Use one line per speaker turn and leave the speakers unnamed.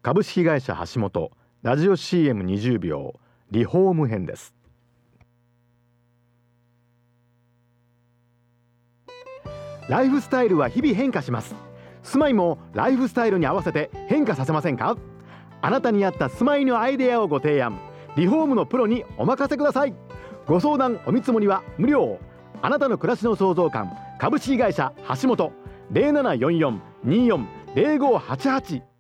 株式会社橋本ラジオ CM20 秒リフォーム編です。ライフスタイルは日々変化します。住まいもライフスタイルに合わせて変化させませんか？あなたに合った住まいのアイデアをご提案、リフォームのプロにお任せください。ご相談お見積もりは無料。あなたの暮らしの創造館株式会社橋本 0744-24-0588